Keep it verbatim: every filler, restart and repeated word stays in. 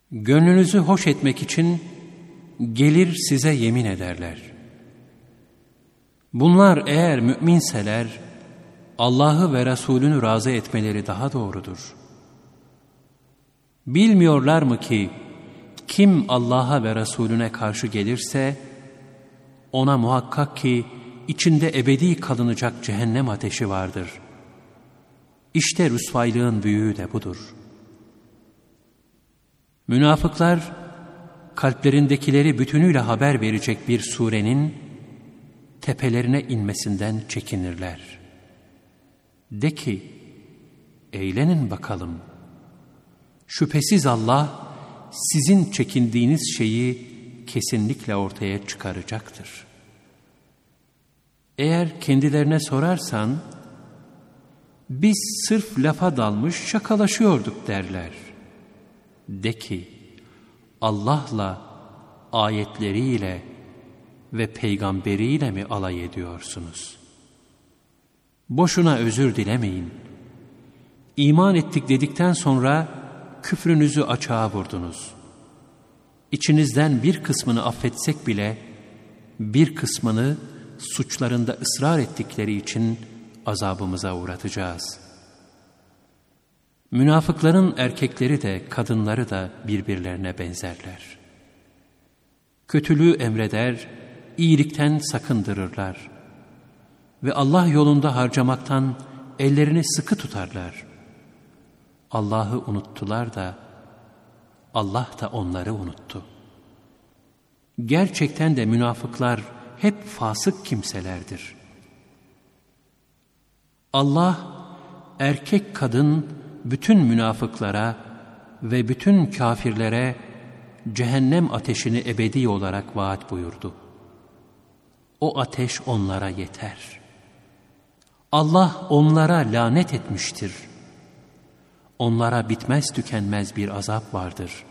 Gönlünüzü hoş etmek için gelir size yemin ederler. Bunlar eğer müminseler, Allah'ı ve Resulünü razı etmeleri daha doğrudur. Bilmiyorlar mı ki, kim Allah'a ve Resulüne karşı gelirse, ona muhakkak ki içinde ebedi kalınacak cehennem ateşi vardır. İşte rüsvaylığın büyüğü de budur. Münafıklar, kalplerindekileri bütünüyle haber verecek bir surenin tepelerine inmesinden çekinirler. De ki, eğlenin bakalım. Şüphesiz Allah, sizin çekindiğiniz şeyi kesinlikle ortaya çıkaracaktır. Eğer kendilerine sorarsan, biz sırf lafa dalmış şakalaşıyorduk derler. De ki, Allah'la, ayetleriyle ve peygamberiyle mi alay ediyorsunuz? Boşuna özür dilemeyin. İman ettik dedikten sonra küfrünüzü açığa vurdunuz. İçinizden bir kısmını affetsek bile, bir kısmını suçlarında ısrar ettikleri için azabımıza uğratacağız. Münafıkların erkekleri de kadınları da birbirlerine benzerler. Kötülüğü emreder, iyilikten sakındırırlar ve Allah yolunda harcamaktan ellerini sıkı tutarlar. Allah'ı unuttular da Allah da onları unuttu. Gerçekten de münafıklar hep fasık kimselerdir. Allah erkek kadın bütün münafıklara ve bütün kafirlere cehennem ateşini ebedi olarak vaat buyurdu. O ateş onlara yeter. Allah onlara lanet etmiştir. Onlara bitmez tükenmez bir azap vardır.